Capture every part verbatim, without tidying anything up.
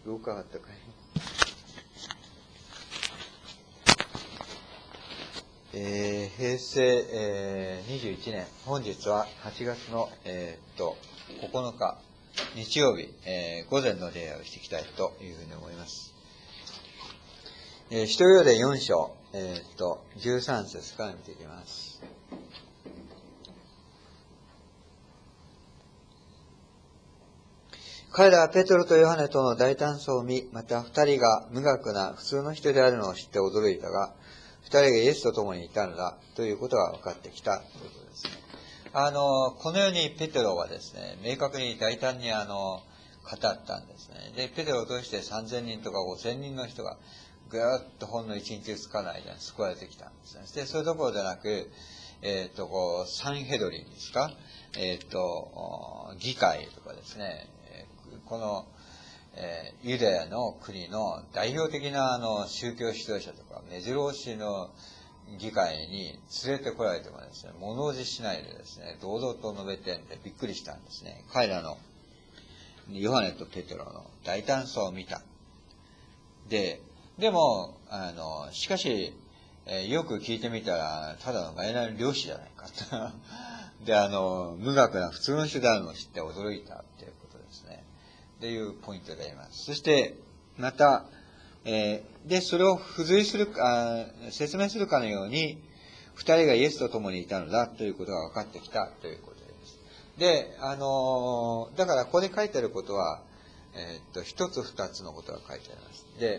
どうかあったかい。えー、平成、えー、にじゅういちねん、本日ははちがつの、えー、っとここのか日曜日、えー、午前の礼拝をしていきたいというふうに思います。えー、使徒行伝よん章、えー、っとじゅうさん節から見ていきます。彼らはペトロとヨハネとの大胆さを見、また二人が無学な普通の人であるのを知って驚いたが、二人がイエスと共にいたのだということが分かってきたということですね。あのこのようにペテロはですね、明確に大胆にあの語ったんですね。でペテロを通してさんぜんにんとかごせんにんの人がぐーっとほんのいちにちふつかの間に救われてきたんですね。でそれどころでなく、えー、とこうサンヘドリンですか、えー、と議会とかですね、この、えー、ユダヤの国の代表的なあの宗教指導者とか目白押しの議会に連れてこられてもですね、物おじしないでですね、堂々と述べてんでびっくりしたんですね。彼らのヨハネとペテロの大胆さを見た。で、でもあのしかし、えー、よく聞いてみたらただのマイナーの漁師じゃないかと。で、あの無学な普通の人であるのを知って驚いたっていうことですね。というポイントであります。そしてまた、えー、でそれを付随するあ説明するかのように二人がイエスと共にいたのだということが分かってきたということです。で、あのー、だからここで書いてあることは、えー、っと一つ二つのことが書いてあります。で、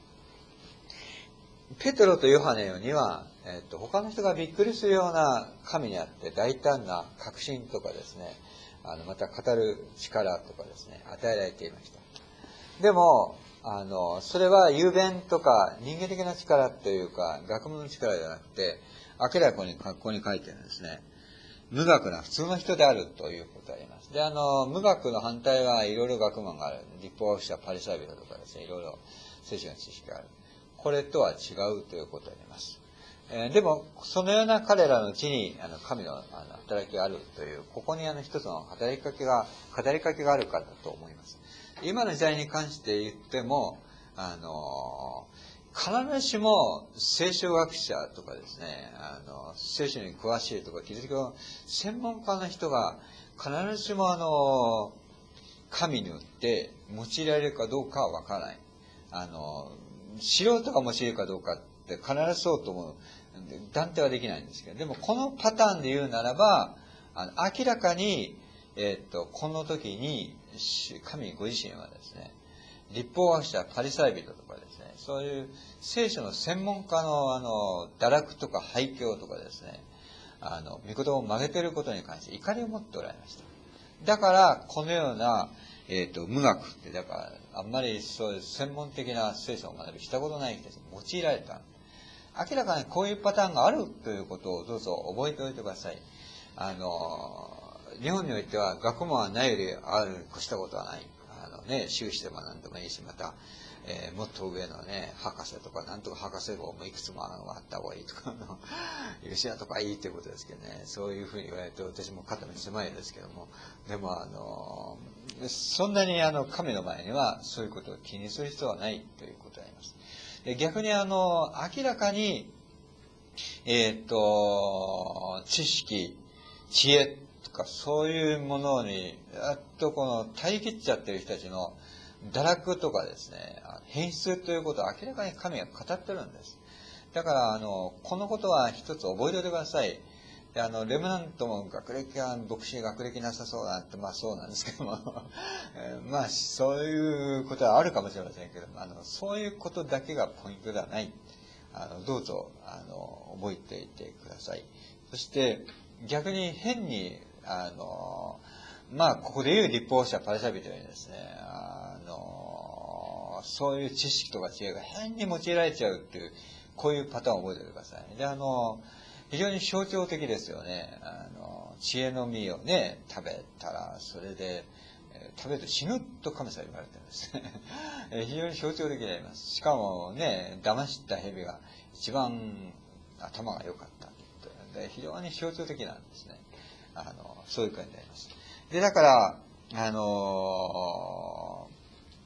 ペテロとヨハネには、えー、っと他の人がびっくりするような神にあって大胆な確信とかですね、あのまた語る力とかですね与えられていました。でもあのそれは雄弁とか人間的な力というか学問の力ではなくて、明らかにここに書いてあるんですね。無学な普通の人であるということがあります。で、あの無学の反対はいろいろ学問がある。立法学者パリサイ人とかですね、いろいろ聖書の知識がある。これとは違うということになります。えー、でもそのような彼らのうちにあの神のあの働きがあるという、ここにあの一つの働きかけが語りかけがあるからだと思います。今の時代に関して言っても、あの必ずしも聖書学者とかですね、あの聖書に詳しいとかキリスト教専門家の人が必ずしもあの神によって用いられるかどうかはわからない。あの素人が用いるかどうかって必ずそうとも断定はできないんですけど、でもこのパターンで言うならば、あの明らかに、えー、っとこの時に神ご自身はですね、立法学者パリサイ人とかですね、そういう聖書の専門家のあの堕落とか廃墟とかですね、あの御言葉を曲げていることに関して怒りを持っておられました。だからこのような、えー、と無学ってだからあんまりそういう専門的な聖書を学びしたことない人たちに用いられた。明らかにこういうパターンがあるということをどうぞ覚えておいてください。あの日本においては学問はないよりあるに越したことはない。あのね、修士でも何でもいいし、また、えー、もっと上のね、博士とか、なんとか博士号もいくつもあった方がいいとか、優秀なとかいいということですけどね、そういうふうに言われると私も肩身狭いですけども、でもあの、そんなにあの神の前にはそういうことを気にする必要はないということであります。で逆にあの、明らかに、えー、っと、知識、知恵とかそういうものに、やっとこの耐え切っちゃってる人たちの堕落とかですね、変質ということを明らかに神が語ってるんです。だからあのこのことは一つ覚えておいてください。であのレムナントも学歴が牧師学歴なさそうだってまあそうなんですけどもまあそういうことはあるかもしれませんけども、あのそういうことだけがポイントではない。あのどうぞあの覚えていてください。そして逆に変にあのまあここでいう立法者パリサイ人のようにですね、あのそういう知識とか知恵が変に用いられちゃうっていう、こういうパターンを覚えておいてください。であの非常に象徴的ですよね。あの知恵の実をね食べたらそれで食べると死ぬと神様言われてるんですね非常に象徴的であります。しかもね、騙した蛇が一番頭が良かったで、非常に象徴的なんですね。あのそういう感じであります。でだからあの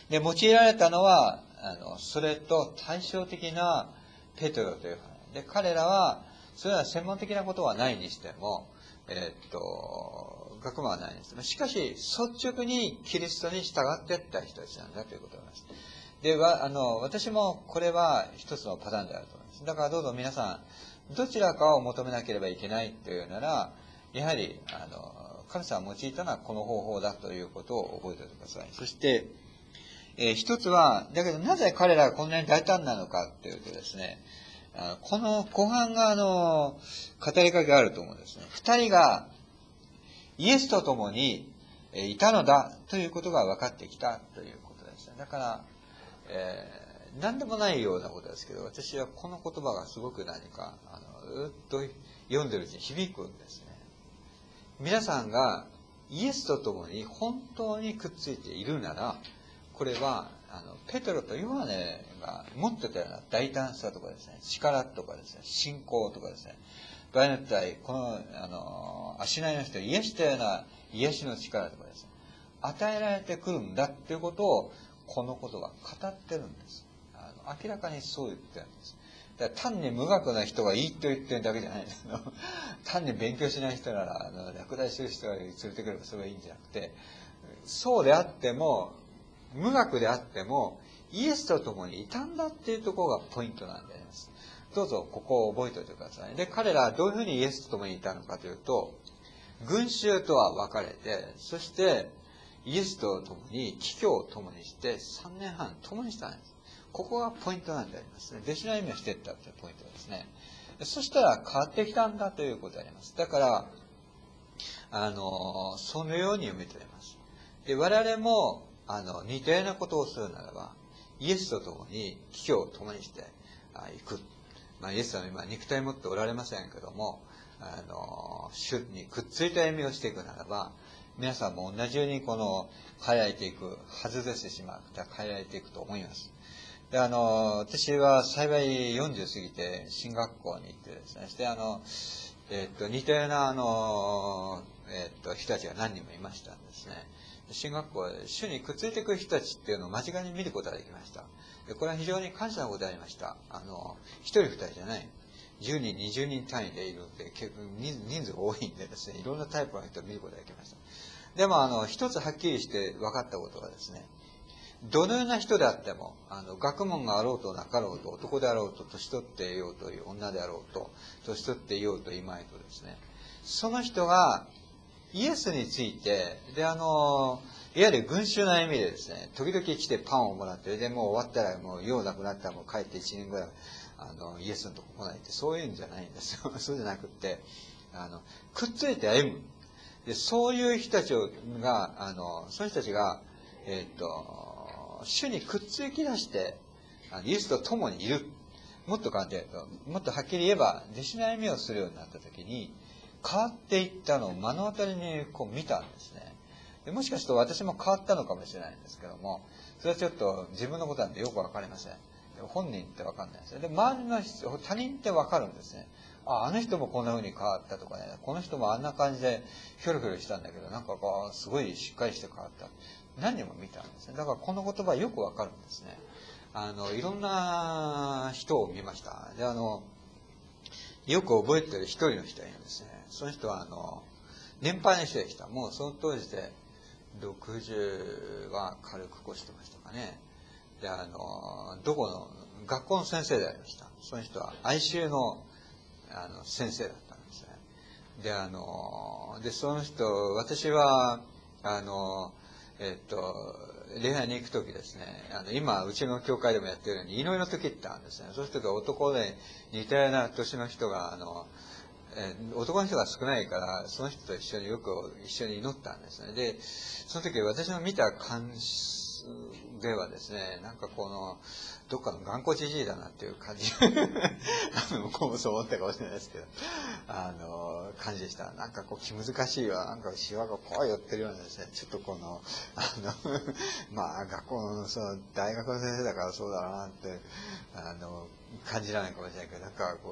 で、用いられたのは、あの、それと対照的なペテロという話。で、彼らは、それは専門的なことはないにしても、えーっと、学問はないにしても、しかし、率直にキリストに従っていった人たちなんだということなんです。で、は、あの、私もこれは一つのパターンであると思います。だからどうぞ皆さん、どちらかを求めなければいけないというなら、やはり、あの、神様が用いたのはこの方法だということを覚えておいてください。そして、えー、一つは、だけどなぜ彼らがこんなに大胆なのかっていうとですね、あのこの後半があの、語りかけがあると思うんですね。二人がイエスと共にいたのだということが分かってきたということです。だから、えー、何でもないようなことですけど、私はこの言葉がすごく何か、あの、ずっと読んでるうちに響くんですね。皆さんがイエスと共に本当にくっついているなら、これは、あの、ペテロとヨハネが持ってたような大胆さとかですね、力とかですね、信仰とかですね、場合によっては、この、あの、足内の人を癒したような癒しの力とかですね、与えられてくるんだっていうことを、このことが語ってるんです。あの明らかにそう言ってるんです。だから単に無学な人がいいと言ってるだけじゃないです。単に勉強しない人なら、あの落第してる人が連れてくればそれがいいんじゃなくて、そうであっても、無学であっても、イエスと共にいたんだっていうところがポイントなんであります。どうぞここを覚えておいてください。で、彼らはどういうふうにイエスと共にいたのかというと、群衆とは分かれて、そしてイエスと共に帰居を共にしてさんねんはん共にしたんです。ここがポイントなんでありますね。弟子の歩みをしていったというポイントですね。そしたら変わってきたんだということであります。だから、あの、そのように読めております。で、我々も、あの、似たようなことをするならば、イエスと共に帰居を共にしていく。まあ、イエスは今肉体持っておられませんけども、あの、主にくっついた歩みをしていくならば、皆さんも同じようにこの変えられていく、外れてしまう、変えられていくと思います。で、あの、私は幸いよんじゅう過ぎて進学校に行ってですね、そしてあの、えっと、似たようなあの、えっと、人たちが何人もいましたんですね。進学校で主にくっついていく人たちっていうのを間近に見ることができました。でこれは非常に感謝のことでありました。あの、一人二人じゃない。じゅうにん、にじゅうにん単位でいるんで、結構人数が多いんでですね、いろんなタイプの人を見ることができました。でも、あの、一つはっきりして分かったことはですね、どのような人であっても、あの、学問があろうとなかろうと、男であろうと、年取っていようという女であろうと、年取っていようといまいとですね、その人がイエスについて、で、あの、いわゆる群衆の歩みでですね、時々来てパンをもらって、で、もう終わったら、もう用なくなったらもう帰っていちねんぐらい、あの、イエスのとこ来ないって、そういうんじゃないんですよ。そうじゃなくって、あの、くっついて歩む。で、そういう人たちが、あの、そういう人たちが、えっと、主にくっつき出して、イエスと共にいる。もっと簡単に言うと、もっとはっきり言えば、弟子の歩みをするようになったときに、変わっていったのを目の当たりにこう見たんですね。でもしかすると私も変わったのかもしれないんですけども、それはちょっと自分のことなんでよくわかりません。本人ってわかんないですよ。で、周りの人、他人ってわかるんですね。あ、あの人もこんな風に変わったとかね、この人もあんな感じでひょろひょろしたんだけど、なんかこう、すごいしっかりして変わった。何人も見たんですね。だからこの言葉よくわかるんですね。あの、いろんな人を見ました。で、あの、よく覚えてる一人の人がいるんですね。その人は、あの、年配の人でした。もうその当時でろくじゅうは軽く越してましたかね。で、あの、どこの、学校の先生でありました。その人は哀愁の、あの、先生だったんですね。で、あの、で、その人、私は、あの、えっと、礼拝に行くときですね、あの、今、うちの教会でもやってるように、祈りの時ってあるんですね。そういう時は男で似たような年の人が、あの、えー、男の人が少ないから、その人と一緒によく一緒に祈ったんですね。で、その時私の見た感じではですね、なんかこの、どっかの頑固じじいだなっていう感じ。あの、向こうもそう思ったかもしれないですけど、あの、感じでした。なんかこう気難しいわ。なんかシワがこう寄ってるようなですね、ちょっとこの、あの、まあ学校の、その、大学の先生だからそうだなって、あの、感じられないかもしれないけど、なんかこう、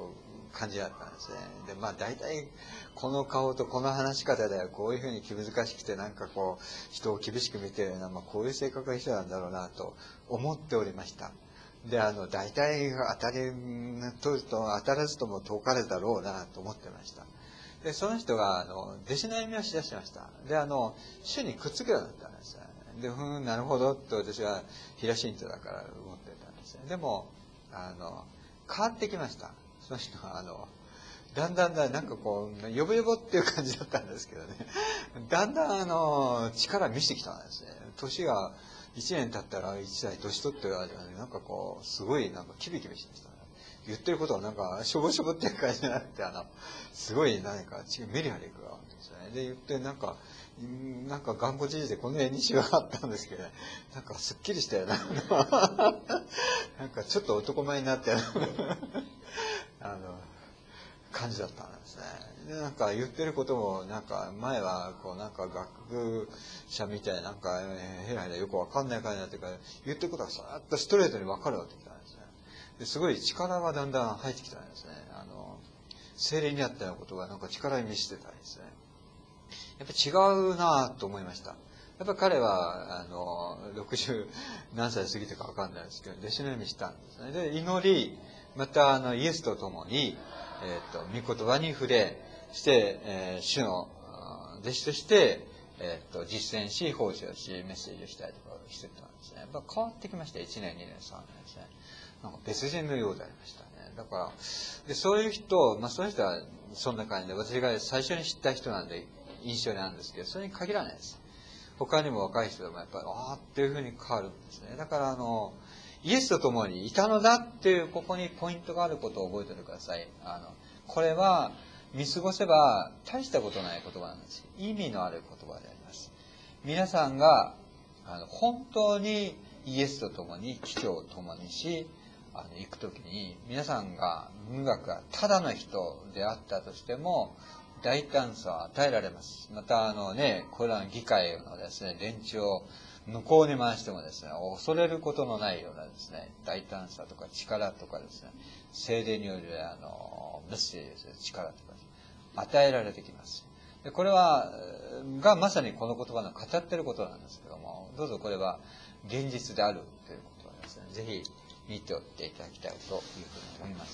感じだったんですね。で、まあ大体この顔とこの話し方ではこういうふうに気難しくてなんかこう人を厳しく見てるような、まあ、こういう性格の人なんだろうなと思っておりました。で、あの、大体当たり、とると当たらずとも遠かれだろうなと思ってました。で、その人が、あの、弟子の歩みをしだしました。で、あの、主にくっつくようになったんですね。で、ふん、なるほど、と私は平信徒だから思ってたんですね。でも、あの、変わってきました。その人は、あの、だんだんだん、なんかこう、よぼよぼっていう感じだったんですけどね。だんだん、あの、力見せてきたんですね。年がいちねん経ったら一代年取ってるわけで、なんかこう、すごい、なんかキビキビしてましたね。言ってることはなんか、しょぼしょぼっていう感じじゃなくて、あの、すごい何か違う、メリハリがあるんですよね。で、言って、なんか、なんか頑固じじでこの絵にしがあったんですけど、ね、なんかすっきりしたよな。なんかちょっと男前になったよあの、感じだったんですね。で、なんか言ってることも、なんか前は、こうなんか学部者みたいな、なんか、ヘラヘラよくわかんない感じになってるから、言ってることがさーっとストレートにわかるようになってきたんですね。ですごい力がだんだん入ってきたんですね。あの、精霊にあったようなことがなんか力に見せてたんですね。やっぱ違うなぁと思いました。やっぱ彼は、あの、ろくじゅう何歳過ぎてかわかんないですけど、弟子のようにしたんですね。で、祈り、また、あの、イエスと共に、えっと、御言葉に触れ、して、えー、主の弟子として、えっと、実践し、奉仕をし、メッセージをしたりとかしてたんですね。やっぱ変わってきました。いちねん、にねん、さんねんですね。なんか別人のようでありましたね。だから、で、そういう人、まあそういう人はそんな感じで、私が最初に知った人なんで印象にあるんですけど、それに限らないです。他にも若い人でもやっぱり、ああっていうふうに変わるんですね。だからあの、イエスと共にいたのだっていう、ここにポイントがあることを覚えておいてください。あの、これは見過ごせば大したことない言葉なんです。意味のある言葉であります。皆さんが、あの、本当にイエスと共に、父を共にし、あの、行くときに、皆さんが、無学がただの人であったとしても、大胆さを与えられます。また、あのね、これらの議会のですね、連中を向こうに回してもですね、恐れることのないようなですね、大胆さとか力とかですね、聖霊によるあの、メッセージですね、力とか、与えられてきます。で、これは、がまさにこの言葉の語っていることなんですけども、どうぞこれは現実であるということをですね、ぜひ見ておっていただきたいというふうに思います。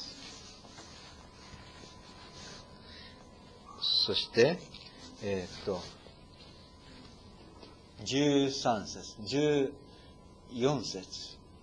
そして、えー、っと、じゅうさん節、じゅうよん節。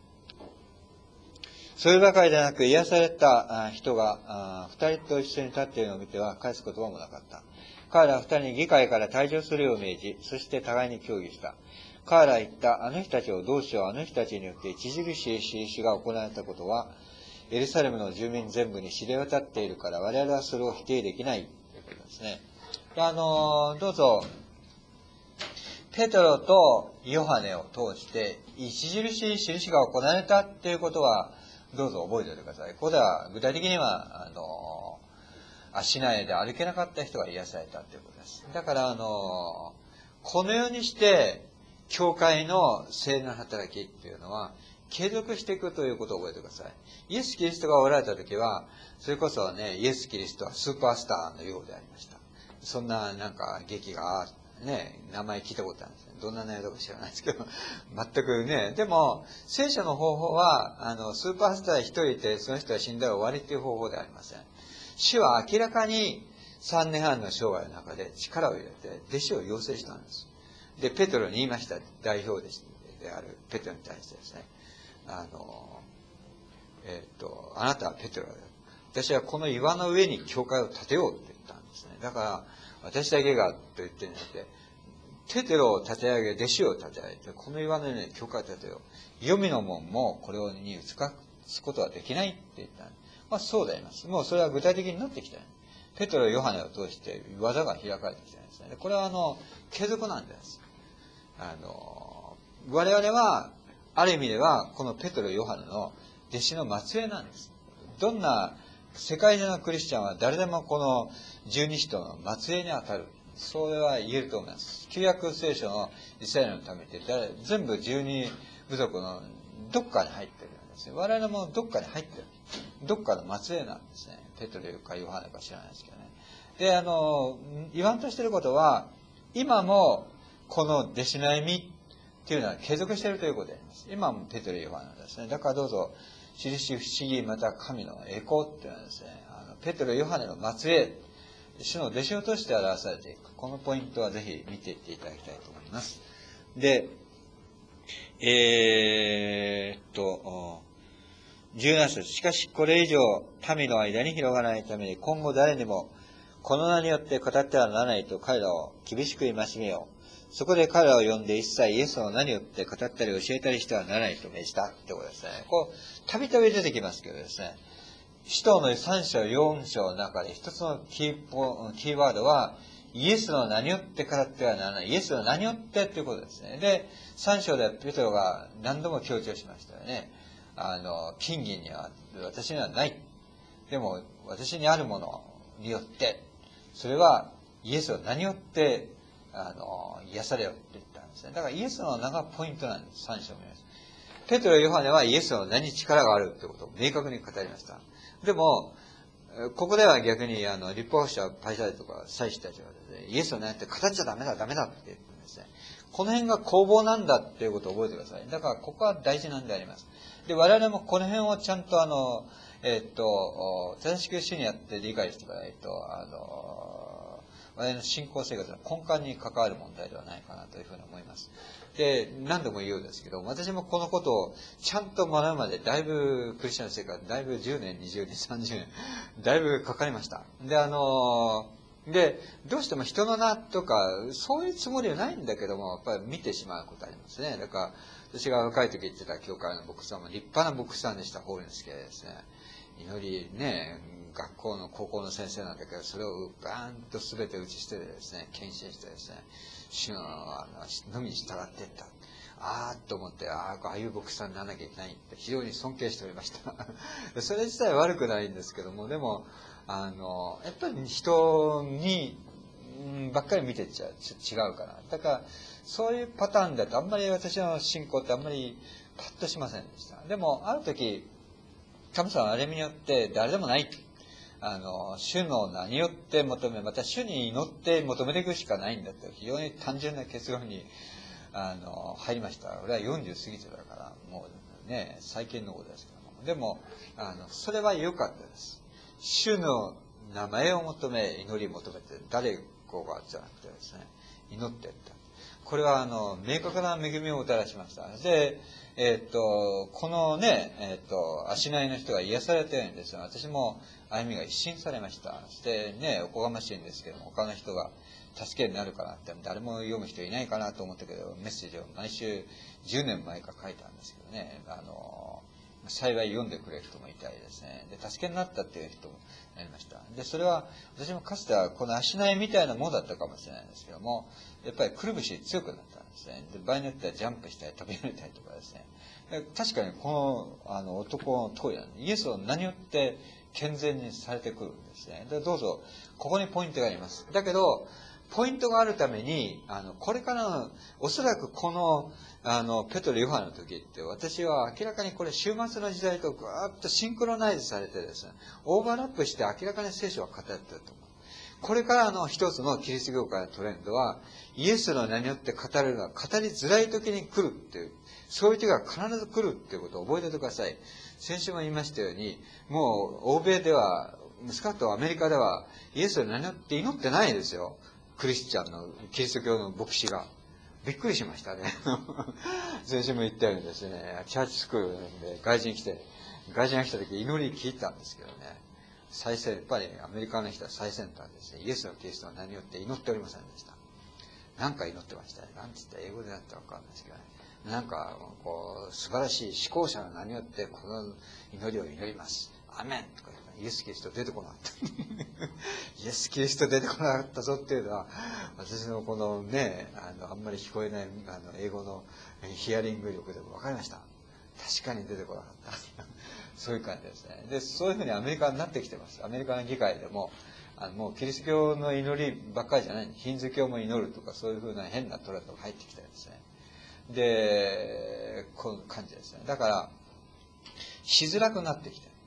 そればかりでなく、癒された人が二人と一緒に立っているのを見ては返す言葉もなかった。彼ら二人に議会から退場するよう命じ、そして互いに協議した。彼らは言った。あの人たちをどうしよう。あの人たちによって著しい印が行われたことは、エルサレムの住民全部に知れ渡っているから、我々はそれを否定できないということですね。あの、どうぞ、ペトロとヨハネを通して、著しい印が行われたっていうことは、どうぞ覚えておいてください。ここでは、具体的には、あの、足苗で歩けなかった人が癒されたということです。だから、あの、このようにして、教会の聖霊の働きっていうのは、継続していくということを覚えてください。イエス・キリストがおられた時は、それこそね、イエス・キリストはスーパースターのようでありました。そんな、なんか、劇が、ね、名前聞いたことあるんですね。どんな内容か知らないですけど、全くね。でも、聖書の方法は、あの、スーパースター一人いて、その人は死んだら終わりっていう方法ではありません。主は明らかにさんねんはんの生涯の中で力を入れて、弟子を養成したんです。で、ペトロに言いました。代表弟子であるペトロに対してですね。あの、えっと、あなたはペトロだ。私はこの岩の上に教会を建てようって言ったんですね。だから、私だけがと言ってんじゃなくて、ペテロを立て上げ、弟子を立て上げて、この岩の上に教会を建てよう。黄泉の門もこれに打ち勝つことはできないって言ったんです。まあそうであります。もうそれは具体的になってきた。ペテロ、ヨハネを通して技が開かれてきたんですね。これはあの、継続なんです。あの、我々は、ある意味では、このペテロ、ヨハネの弟子の末裔なんです。どんな世界中のクリスチャンは誰でもこの十二使徒の末裔に当たる。それは言えると思います。旧約聖書のイスラエルのためって誰全部十二部族のどっかに入ってるんですよ。我々もどっかに入ってる。 どっかの末裔なんですね。ペトロかヨハネか知らないですけどね。で、あの、言わんとしていることは、今もこの弟子の歩みっていうのは継続しているということであります。今もペトロ、ヨハネですね。だからどうぞ、印、不思議、また神の栄光っていうのはですね、あのペトロ、ヨハネの末裔、主の弟子を通して表されていく。このポイントはぜひ見ていっていただきたいと思います。で、えー、っと、じゅうなな節。しかしこれ以上民の間に広がらないために今後誰にもこの名によって語ってはならないと彼らを厳しく戒めよう。そこで彼らを呼んで一切イエスの名によって語ったり教えたりしてはならないと命じたってことですね。こう、たびたび出てきますけどですね。使徒のさん章よん章の中で一つのキーポ、キーワードはイエスの名によって語ってはならない。イエスの名によってということですね。で、さん章ではペトロが何度も強調しましたよね。あの、金銀には私にはない。でも私にあるものによって、それはイエスの名によってあの癒されよって言ったんですね。だからイエスの名がポイントなんです。さん章も言います。ペトロ、ヨハネはイエスの名に力があるということを明確に語りました。でも、ここでは逆に、あの、立法者、パイサイとか祭司たちはですね、イエスの名って語っちゃダメだ、ダメだって言ってるんですね。この辺が攻防なんだっていうことを覚えてください。だから、ここは大事なんであります。で、我々もこの辺をちゃんとあの、えっと、正しく主にやって理解していかないと、あの、我々の信仰生活の根幹に関わる問題ではないかなというふうに思います。で、何度も言うようですけど、私もこのことをちゃんと学ぶまで、だいぶクリスチャン生活、だいぶじゅうねん、にじゅうねん、さんじゅうねん、だいぶかかりました。で、あの、で、どうしても人の名とか、そういうつもりはないんだけども、やっぱり見てしまうことありますね。だから、私が若い時行ってた教会の牧師さんも立派な牧師さんでした、ホーリネス系ですね。祈りね、学校の高校の先生なんだけど、それをバーンと全て打ち捨ててですね、献身してですね、主ののみに従っていった。あーと思って、ああ、ああいう牧師さんにならなきゃいけないって非常に尊敬しておりました。それ自体は悪くないんですけども、でも、あの、やっぱり人に、ばっかり見てっちゃう、違うから。だから、そういうパターンだとあんまり私の信仰ってあんまりパッとしませんでした。でも、ある時、神様のあれによって誰でもない。あの、主の名によって求め、また主に祈って求めていくしかないんだって、非常に単純な結論に、あの、入りました。俺はよんじゅう過ぎてたから、もうね、最近のことですけども。でも、あの、それは良かったです。主の名前を求め、祈り求めて、誰こがじゃなくてですね、祈っていった。これは、あの、明確な恵みをもたらしました。で、えっと、このね、えっと、足内の人が癒されたようにですね、私も歩みが一新されました。そしてね、おこがましいんですけども、他の人が助けになるかなって、誰も読む人いないかなと思ったけど、メッセージを毎週じゅうねんまえから書いたんですけどね、あの、幸い読んでくれる人もいたりですね、で、助けになったっていう人もありました。で、それは、私もかつてはこの足内みたいなものだったかもしれないんですけども、やっぱりくるぶし強くなったんですね。で、場合によってはジャンプしたり飛び降りたりとかですね。確かにこのあの男の通りなんで、イエスを何よって健全にされてくるんですね。で、どうぞ、ここにポイントがあります。だけど、ポイントがあるために、あの、これからの、おそらくこの、あの、ペトロ・ヨハネの時って、私は明らかにこれ終末の時代とぐーっとシンクロナイズされてですね、オーバーラップして明らかに聖書は語ってると思う。これからの一つのキリスト教会のトレンドは、イエスの名によって語れるのは語りづらい時に来るっていう、そういう時が必ず来るっていうことを覚えておいてください。先週も言いましたように、もう欧米では、少なくともアメリカでは、イエスの名によって祈ってないですよ。クリスチャンの、キリスト教の牧師が。びっくりしましたね。先週も言ったようにですね、チャーチスクールで外人来て、外人が来た時祈り聞いたんですけどね、最先、やっぱりアメリカの人は最先端ですね。イエスのキリストは何によって祈っておりませんでした。なんか祈ってましたね。なんつって英語でなったらわかんないですけどね。なんか、こう、素晴らしい思考者の名によってこの祈りを祈ります。アメンとか言ったらイエス・キリスト出てこなかった。イエス・キリスト出てこなかったぞっていうのは、私のこのね、あの、あんまり聞こえないあの英語のヒアリング力でも分かりました。確かに出てこなかった。そういう感じですね。で、そういうふうにアメリカになってきてます。アメリカの議会でも、あのもうキリスト教の祈りばっかりじゃない、ヒンズー教も祈るとか、そういうふうな変なトレンドが入ってきたりですね。で、こういう感じですね。だから、しづらくなってきてる。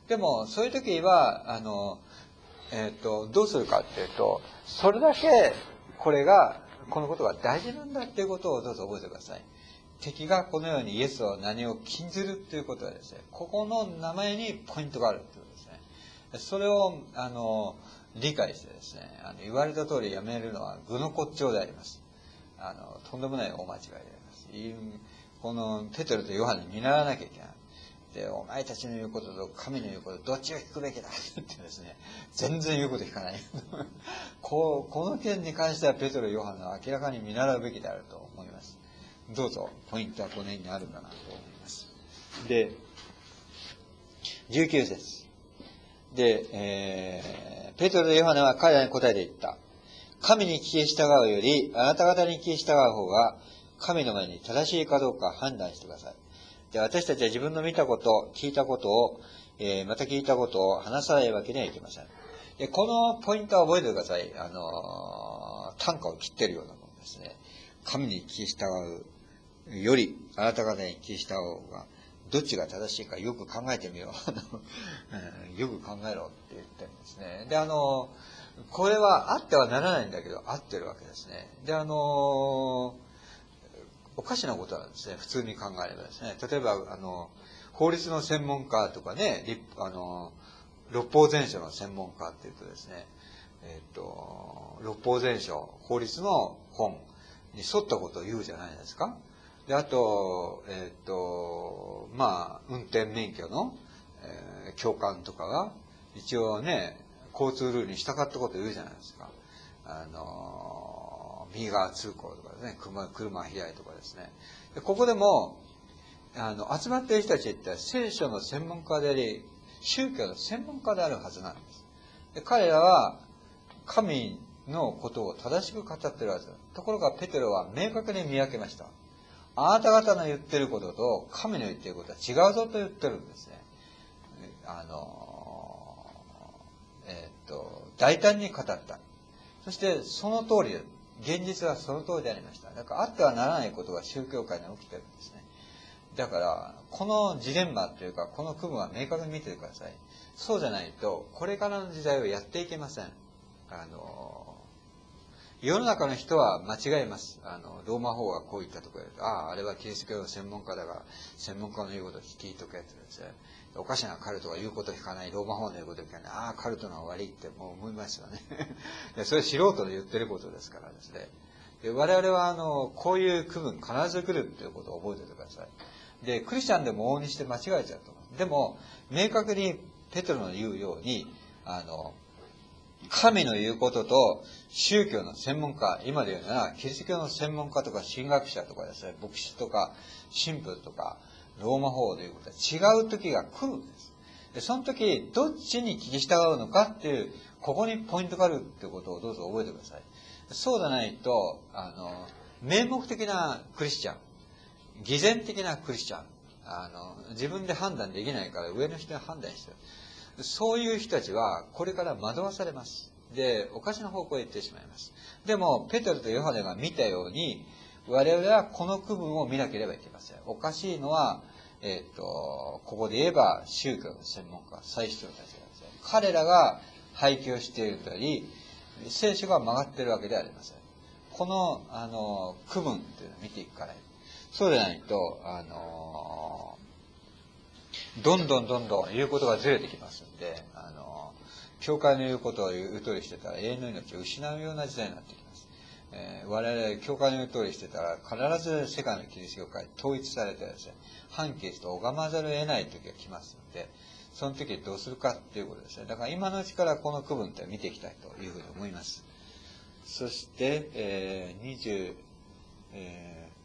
でも、そういう時は、あの、えっと、どうするかっていうと、それだけ、これが、このことが大事なんだっていうことをどうぞ覚えてください。敵がこのようにイエスを何を禁ずるっていうことはですね、ここの名前にポイントがあるってことですね。それを、あの、理解してですね、あの言われた通りやめるのは愚の骨頂であります。あの、とんでもない大間違いであります。このペテロとヨハネに見習わなきゃいけない。で、お前たちの言うことと神の言うこと、どっちを聞くべきだって言ってですね、全然言うこと聞かない。こう、この件に関してはペテロ、ヨハネは明らかに見習うべきであると思います。どうぞ、ポイントはこの辺にあるかなと思います。で、じゅうきゅう節。で、えー、ペテロとヨハネは彼らに答えて言った。神に聞き従うより、あなた方に聞き従う方が、神の前に正しいかどうか判断してください。で、私たちは自分の見たこと、聞いたことを、えー、また聞いたことを話さないわけにはいけません。で、このポイントは覚えてください。あのー、単価を切ってるようなものですね。神に聞き従うより、あなた方に聞き従う方が、どっちが正しいかよく考えてみよう。よく考えろって言ってるんですね。で、あの、これはあってはならないんだけど、あってるわけですね。で、あの、おかしなことなんですね。普通に考えればですね。例えば、あの、法律の専門家とかね、あの、六法全書の専門家っていうとですね、えっと、六法全書、法律の本に沿ったことを言うじゃないですか。で、あと、えっと、まあ、運転免許の、えー、教官とかが、一応ね、交通ルールに従ったことを言うじゃないですか。あの、右側通行とかですね、車、車開いとかですね。で、ここでも、あの、集まっている人たちって聖書の専門家であり、宗教の専門家であるはずなんです。で、彼らは、神のことを正しく語っているはず。ところが、ペテロは明確に見分けました。あなた方の言ってることと神の言ってることは違うぞと言ってるんですね。あの、えー、っと、大胆に語った。そしてその通り、現実はその通りでありました。だからあってはならないことが宗教界に起きてるんですね。だから、このジレンマというか、この区分は明確に見ててください。そうじゃないと、これからの時代をやっていけません。あの、世の中の人は間違えます。あの、ローマ法がこう言ったとか言うと、ああ、あれはキリスト教の専門家だが、専門家の言うことを聞いとけってですね。おかしなカルトが言うことを聞かない、ローマ法の言うことを聞かない、ああ、カルトの悪いってもう思いますよね。それ素人で言ってることですからですね。で、我々は、あの、こういう区分必ず来るっていうことを覚えておいてください。で、クリスチャンでも往々にして間違えちゃうと思う。でも、明確にペテロの言うように、あの、神の言うことと宗教の専門家、今で言うならキリスト教の専門家とか神学者とかですね、牧師とか神父とかローマ法でいうことは違う時が来るんです。で、その時どっちに聞き従うのかっていう、ここにポイントがあるっていうことをどうぞ覚えてください。そうでないと、あの、名目的なクリスチャン、偽善的なクリスチャン、あの、自分で判断できないから上の人が判断してる。そういう人たちはこれから惑わされます。で、おかしな方向へ行ってしまいます。でも、ペテロとヨハネが見たように、我々はこの区分を見なければいけません。おかしいのは、えっと、ここで言えば宗教の専門家、祭司長たちなんですよ。彼らが廃棄をしているとり、聖書が曲がっているわけではありません。この、あの、区分っていうのを見ていくから。そうでないと、あの、どんどんどんどん言うことがずれてきますんで、あの、教会の言うことを言う通りしてたら永遠の命を失うような時代になってきます。えー、我々、教会の言う通りしてたら必ず世界のキリスト教会統一されてですね、反キリストを拝まざるを得ない時が来ますので、その時どうするかっていうことですね。だから今のうちからこの区分って見ていきたいというふうに思います。そして、えー、にじゅう、えー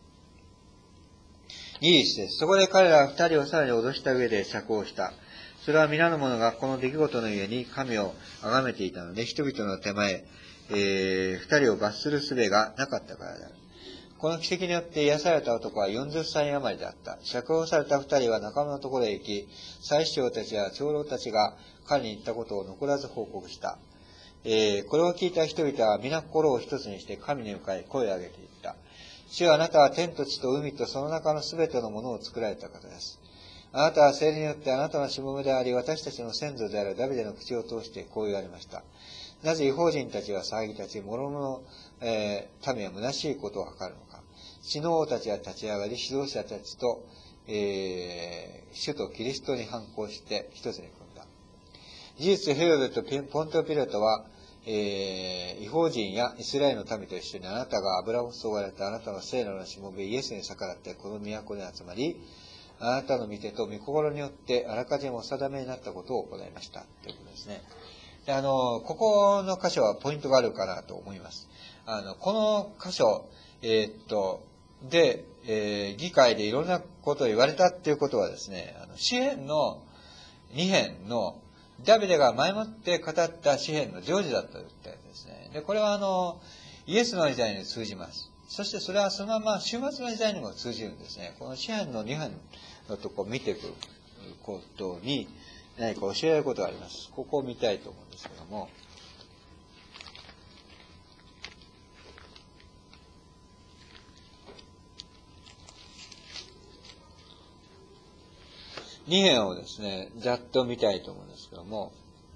いいです。そこで彼らは二人をさらに脅した上で釈放した。それは皆の者がこの出来事のゆえに神を崇めていたので、人々の手前、えー、二人を罰する術がなかったからである。この奇跡によって癒された男はよんじゅっさい余りであった。釈放された二人は仲間のところへ行き、祭司長たちや長老たちが彼に言ったことを残らず報告した。えー、これを聞いた人々は皆心を一つにして神に向かい声を上げていった。主はあなたは天と地と海とその中のすべてのものを作られた方です。 あなたは聖霊によってあなたのしもべであり、私たちの先祖であるダビデの口を通してこう言われました。なぜ異邦人たちは騒ぎ立ち、諸々の、えー、民は虚しいことを図るのか。地の王たちは立ち上がり、指導者たちと、えー、主とキリストに反抗して一つに組んだ。事実、ヘロデとポンテオピラトは、えー、異邦人やイスラエルの民と一緒にあなたが油を注がれたあなたの聖なるしもべイエスに逆らってこの都に集まり、あなたの御手と御心によってあらかじめお定めになったことを行いました。ということですね。で、あの、ここの箇所はポイントがあるかなと思います。あの、この箇所、えー、っと、で、えー、議会でいろんなことを言われたっていうことはですね、あの詩編のに編のダビデが前もって語った詩編の成就だったと言ったやつですね。で、これはあの、イエスの時代に通じます。そしてそれはそのまま終末の時代にも通じるんですね。この詩編のに編のところを見ていくことに何か教えられることがあります。ここを見たいと思うんですけども。に編をですね、ざっと見たいと思うんですけども、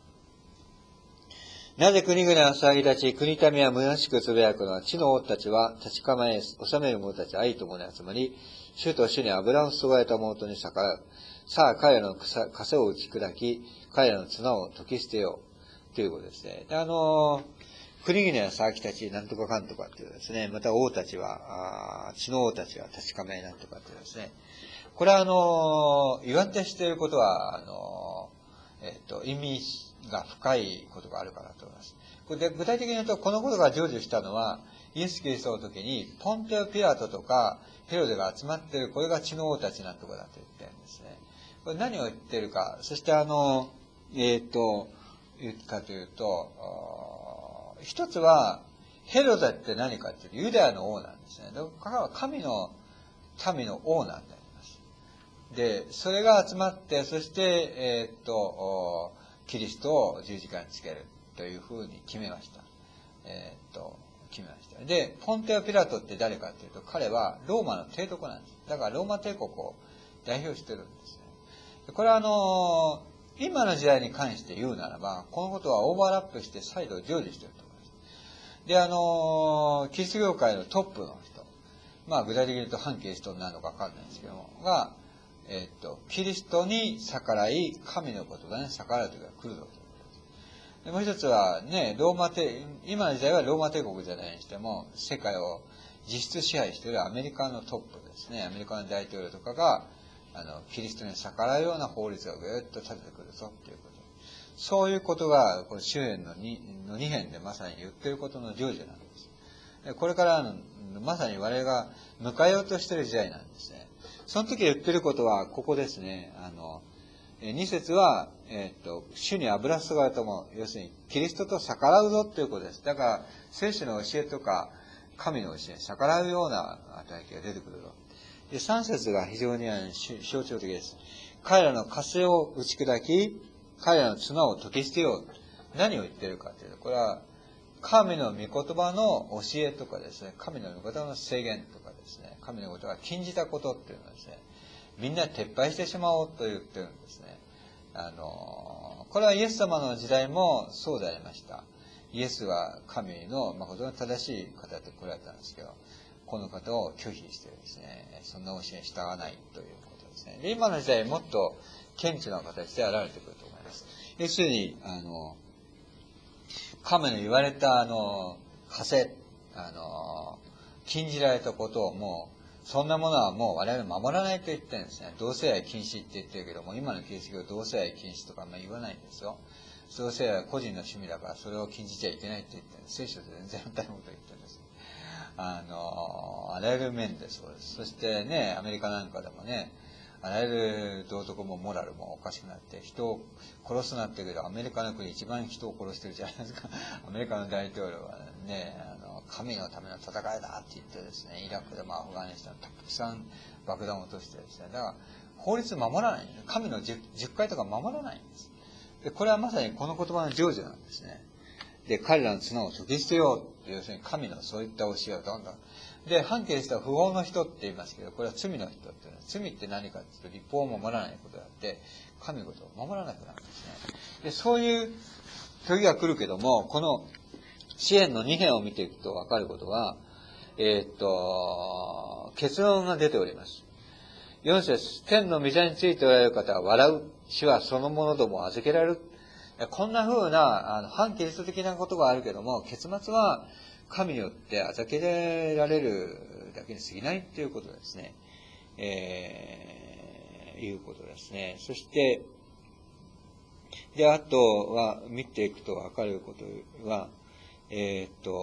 なぜ国々は騒ぎ立ち、国民は虚しくつぶやくのは、地の王たちは立ち構え、治める者たち愛ともに集まり、主と主に油を注がれた者とに逆らう。さあ、彼らの枷を打ち砕き、彼らの綱を解き捨てよう。ということですね。で、あの、国々は騒ぎ立ち、なんとかかんとかっていうですね、また王たちは、地の王たちは立ち構えなんとかっていうですね、これはあの、言わんとしていることは、あの、えっと、意味が深いことがあるかなと思います。で、具体的に言うと、このことが成就したのは、イエス・キリストの時に、ポンテオ・ピラトとか、ヘロデが集まっている、これが地の王たちなんとかだと言ってるんですね。これ何を言っているか、そしてあの、えっと、言うかというと、一つは、ヘロデって何かっていうと、ユダヤの王なんですね。だから神の民の王なんだよ。で、それが集まって、そして、えー、っと、キリストを十字架につけるというふうに決めました。えー、っと、決めました。で、ポンテオ・ピラトって誰かというと、彼はローマの帝国なんです。だからローマ帝国を代表してるんですね。これはあの、今の時代に関して言うならば、このことはオーバーラップして再度成就していると思います。で、あの、キリスト教会のトップの人、まあ具体的に言うと反キリストになるのかわかんないんですけども、が、えっと、キリストに逆らい、神の言葉に逆らう時が来るぞということです。でもう一つはね、ローマ帝、今の時代はローマ帝国じゃないにしても、世界を実質支配しているアメリカのトップですね、アメリカの大統領とかが、あの、キリストに逆らうような法律をぐーっと立ててくるぞということ。そういうことが、この詩編の 2, のに編でまさに言っていることの成就なんです。これからの、まさに我々が迎えようとしている時代なんですね。その時言ってることは、ここですね。あの、二節は、えっと、主に油注がれたもの、要するに、キリストと逆らうぞということです。だから、聖書の教えとか、神の教えに逆らうような働きが出てくるぞ。で、三節が非常に象徴的です。彼らの枷を打ち砕き、彼らの綱を解き捨てよう。何を言ってるかというと、これは、神の御言葉の教えとかですね、神の御言葉の制限とかですね、神の御言葉が禁じたことっていうのはですね、みんな撤廃してしまおうと言ってるんですね。あの、これはイエス様の時代もそうでありました。イエスは神の誠に正しい方と来られたんですけど、この方を拒否してですね、そんな教えに従わないということですね。で、今の時代もっと顕著な形で現れてくると思います。要するに、あの、神の言われたあの枷、あの禁じられたことをもうそんなものはもう我々守らないと言ってるんですね。同性愛禁止って言ってるけども、今のキリスト教は同性愛禁止とかあんまり言わないんですよ。同性愛は個人の趣味だからそれを禁じちゃいけないって言ってるんです。聖書で全然反対のことを言ってるんです。あのあらゆる面でそうです。そしてね、アメリカなんかでもね、あらゆる道徳もモラルもおかしくなって、人を殺すなって言うけど、アメリカの国一番人を殺してるじゃないですか。アメリカの大統領はね、あの、神のための戦いだって言ってですね、イラクでもアフガニスタンたくさん爆弾を落としてですね、だから法律守らない。神の十回とか守らないんです。で、これはまさにこの言葉の成就なんですね。で、彼らの綱を解き捨てようって、要するに神のそういった教えをどんどん、 で、反キリストは不法の人って言いますけど、これは罪の人っていうのは、罪って何かっていうと、律法を守らないことであって、神のことを守らなくなるんですね。で、そういう時が来るけども、この詩篇のに編を見ていくと分かることは、えー、っと、結論が出ております。よん節、天の御座についておられる方は笑う。主はそのものどもを預けられる。こんな風な、あの、反キリスト的なことがあるけども、結末は神によって預けられるだけに過ぎないっていうことですね。えー、いうことですね。そして、で、あとは、見ていくと分かることは、えー、っと、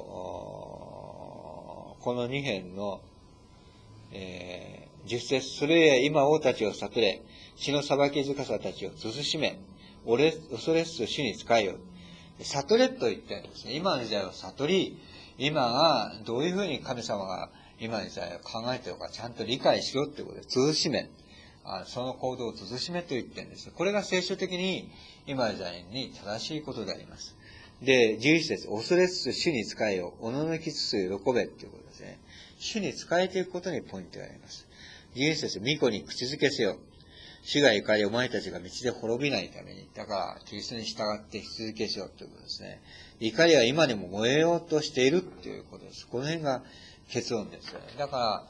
このに編の、えー、じゅっ節、それへ今王たちを悟れ、死の裁き塚さたちを慎め、恐れつつ主に仕えよ。悟れと言ってるんですね。今の時代を悟り、今がどういうふうに神様が今の時代を考えているのかちゃんと理解しろってことで、慎め。あその行動を慎めと言ってるんです。これが聖書的に今の時代に正しいことであります。で、じゅういち節、恐れつつ主に仕えよ。おののきつつ喜べっていうことですね。主に仕えていくことにポイントがあります。じゅうに節、御子に口づけせよ。主が怒り、お前たちが道で滅びないために。だから、キリストに従って引き続けしようということですね。怒りは今にも燃えようとしているということです。この辺が結論ですね。だから、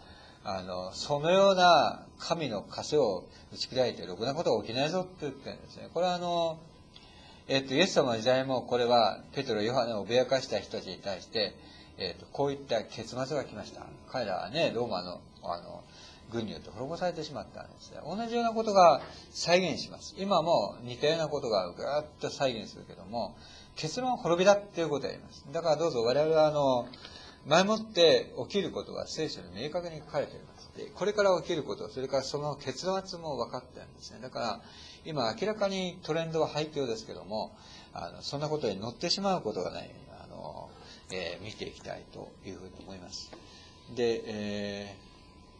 あの、そのような神の枷を打ち砕いて、ろくなことが起きないぞって言ってるんですね。これはあの、えっと、イエス様の時代もこれは、ペトロ、ヨハネを脅かした人たちに対して、えっと、こういった結末が来ました。彼らはね、ローマの、あの、軍によって滅ぼされてしまったんですね。同じようなことが再現します。今も似たようなことがぐーっと再現するけども、結論は滅びだっていうことがあります。だからどうぞ我々はあの、前もって起きることは聖書に明確に書かれています。で、これから起きること、それからその結末も分かっているんですね。だから、今明らかにトレンドは廃墟ですけども、あの、そんなことに乗ってしまうことがないように、あの、えー、見ていきたいというふうに思います。で、えー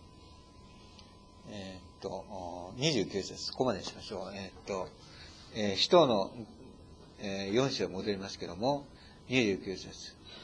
えー、っと、にじゅうきゅう節、ここまでにしましょう。えー、っと、えー、使徒の、えー、よん章戻りますけども、にじゅうきゅう節。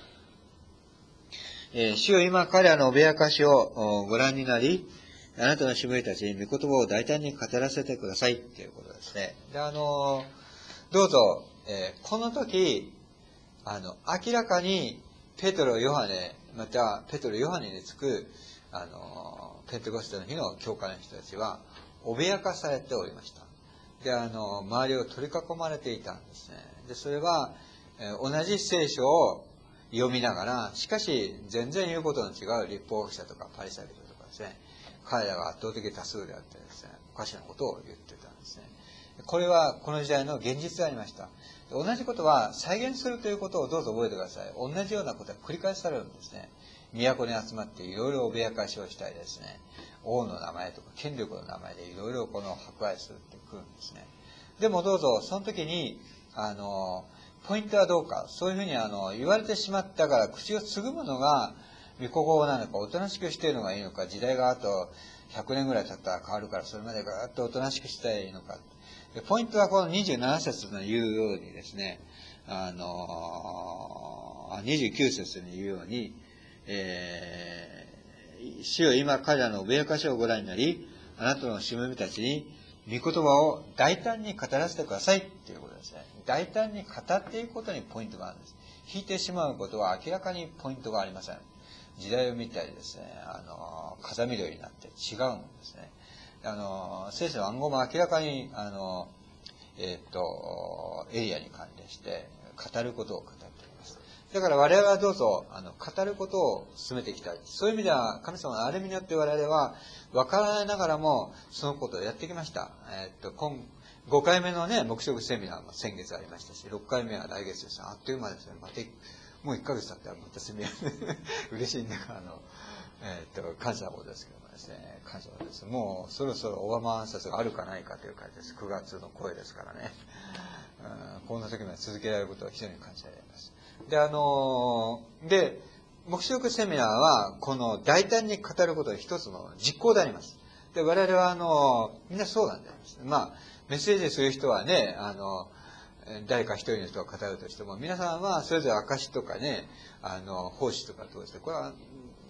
えー、主よ今彼らの脅かしをご覧になり、あなたのしもべたちに御言葉を大胆に語らせてくださいっていうことですね。で、あの、どうぞ、えー、この時、あの、明らかにペトロ、ヨハネ、またペトロ、ヨハネにつく、あの、ペンテコステの日の教会の人たちは脅かされておりました。で、あの、周りを取り囲まれていたんですね。で、それは、えー、同じ聖書を読みながら、しかし全然言うことの違う律法学者とかパリサイ人とかですね、彼らが圧倒的多数であってですね、おかしなことを言ってたんですね。これはこの時代の現実でありました。同じことは再現するということをどうぞ覚えてください。同じようなことが繰り返されるんですね。都に集まっていろいろ脅かしをしたりですね、王の名前とか権力の名前でいろいろこの迫害するってくるんですね。でもどうぞその時にあのポイントはどうか、そういうふうにあの言われてしまったから口をつぐむのが御心なのか、おとなしくしているのがいいのか、時代があとひゃくねんぐらい経ったら変わるからそれまでガーッとおとなしくしたらいいのか。ポイントはこのにじゅうなな節の言うようにですね、あのにじゅうきゅう節に言うように、えー、主よ今彼らの脅かしをご覧になり、あなたのしもべたちに御言葉を大胆に語らせてくださいっていうことですね。大胆に語っていくことにポイントがあるんです。引いてしまうことは明らかにポイントがありません。時代を見たりですね、あの風見鶏になって違うんですね。あの聖書の暗号も明らかにあの、えー、っとエリアに関連して語ることを語っています。だから我々はどうぞあの語ることを進めていきたい。そういう意味では神様の歩みによって我々は分からないながらもそのことをやってきました。えー、っと今ごかいめのね黙食セミナーも先月ありましたし、ろっかいめは来月です。あっという間ですね。またもういっかげつ経ったらまたセミナー嬉しいんだからあの、えー、っと感謝のことですけどもですね、感謝のことです。もうそろそろオバマ暗殺があるかないかという感じです。くがつの声ですからね。うん、こんな時まで続けられることは非常に感謝であります。で、あのー、で、黙食セミナーは、この大胆に語ることが一つの実行であります。で、我々は、あのー、みんなそうなんであります。まあ、メッセージする人はね、あの、誰か一人の人が語るとしても、皆さんはそれぞれ証とかね、あの、奉仕とかどうして、これは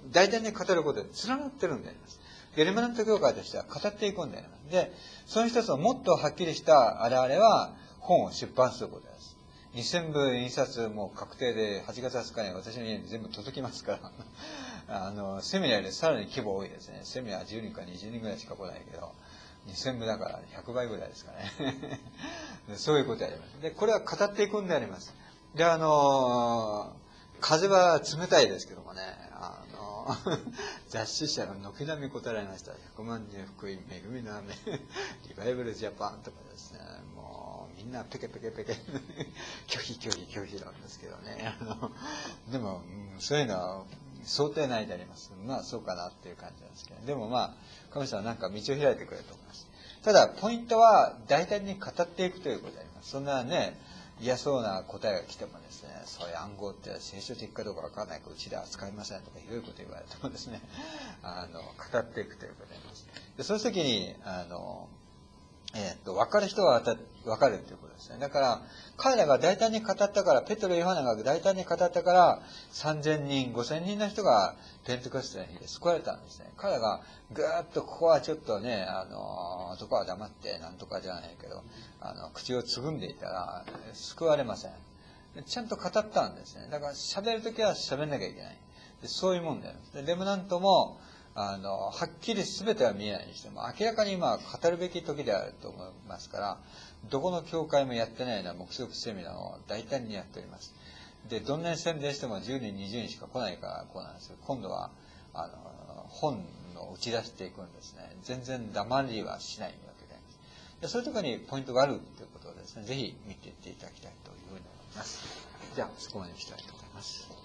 大体に語ることで連なってるんであります。で、レムナント教会としては語っていくんであります。で、その一つのもっとはっきりした現れは、本を出版することです。にせんぶ印刷もう確定ではちがつはつかに私の家に全部届きますから、あの、セミナーよりさらに規模多いですね。セミナーじゅうにんかにじゅうにんぐらいしか来ないけど、にせんぶだからひゃくばいぐらいですかね。そういうことであります。で、これは語っていくんであります。で、あの、風は冷たいですけどもね、あの、雑誌社の軒並み答えられました。ひゃくまん人福音、恵みの雨、リバイバルジャパンとかですね、もうみんなペケペケペケ、拒否拒否拒否なんですけどね。あのでも、うん、そういうのは想定内であります。まあそうかなっていう感じなんですけど、でもまあ、神様はなんか道を開いてくれると思います。ただ、ポイントは大胆に語っていくということであります。そんなね、嫌そうな答えが来てもですね、そういう暗号って聖書的かどうかわからないからうちでは使いませんとかひどいこと言われてもですね、あの、語っていくということであります。で、その時に、あの、えっと、分かる人は分かるということですね。だから、彼らが大胆に語ったから、ペトロ・ヨハネが大胆に語ったから、さんぜんにん、ごせんにんの人がペンテコステの日で救われたんですね。彼らがぐーっとここはちょっとね、あの、男は黙ってなんとかじゃないけど、あの、口をつぐんでいたら救われません。ちゃんと語ったんですね。だから喋るときは喋んなきゃいけない。でそういうもんであります。でレムナントも、あの、はっきり全ては見えないにしても、明らかに今語るべき時であると思いますから、どこの教会もやってないような目測セミナーを大胆にやっております。で、どんなに宣伝してもじゅうにん、にじゅうにんしか来ないからこうなんですけど、今度は、あの、本を打ち出していくんですね。全然黙りはしないわけで。でそういうところにポイントがあるということをですね、ぜひ見ていっていただきたいというふうに思います。じゃあ、そこまでにしたいと思います。